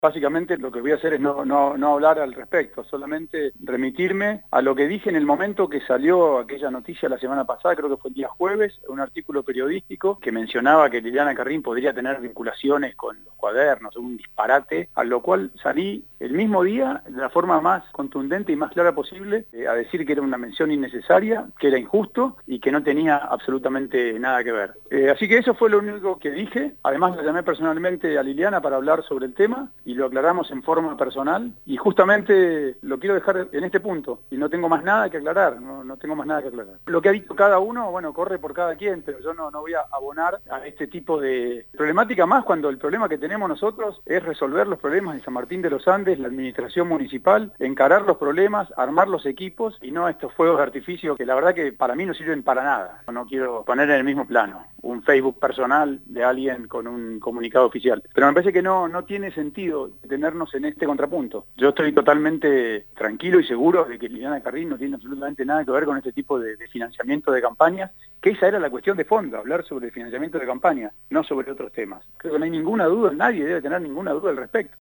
Básicamente lo que voy a hacer es no hablar al respecto, solamente remitirme a lo que dije en el momento que salió aquella noticia la semana pasada, creo que fue el día jueves, un artículo periodístico que mencionaba que Liliana Carrín podría tener vinculaciones con los cuadernos, un disparate, a lo cual salí el mismo día, de la forma más contundente y más clara posible, a decir que era una mención innecesaria, que era injusto y que no tenía absolutamente nada que ver. Así que eso fue lo único que dije. Además la llamé personalmente a Liliana para hablar sobre el tema y lo aclaramos en forma personal y justamente lo quiero dejar en este punto y no tengo más nada que aclarar, no tengo más nada que aclarar. Lo que ha dicho cada uno, bueno, corre por cada quien, pero yo no voy a abonar a este tipo de problemática, más cuando el problema que tenemos nosotros es resolver los problemas de San Martín de los Andes, la administración municipal, encarar los problemas, armar los equipos y no estos fuegos de artificio que la verdad que para mí no sirven para nada. No quiero poner en el mismo plano un Facebook personal de alguien con un comunicado oficial. Pero me parece que no tiene sentido tenernos en este contrapunto. Yo estoy totalmente tranquilo y seguro de que Liliana Carrín no tiene absolutamente nada que ver con este tipo de financiamiento de campañas, que esa era la cuestión de fondo, hablar sobre el financiamiento de campañas, no sobre otros temas. Creo que no hay ninguna duda, nadie debe tener ninguna duda al respecto.